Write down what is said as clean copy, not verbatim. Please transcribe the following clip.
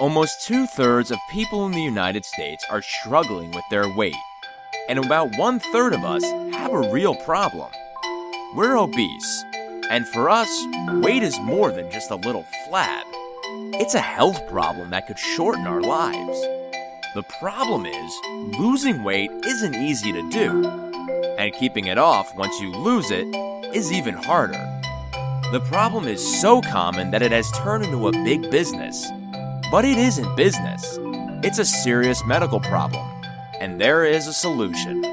Almost 2/3 of people in the United States are struggling with their weight, and about 1/3 of us have a real problem. We're obese, and for us, weight is more than just a little flab. It's a health problem that could shorten our lives. The problem is, losing weight isn't easy to do, and keeping it off once you lose it is even harder. The problem is so common that it has turned into a big business. But it isn't business. It's a serious medical problem, and there is a solution.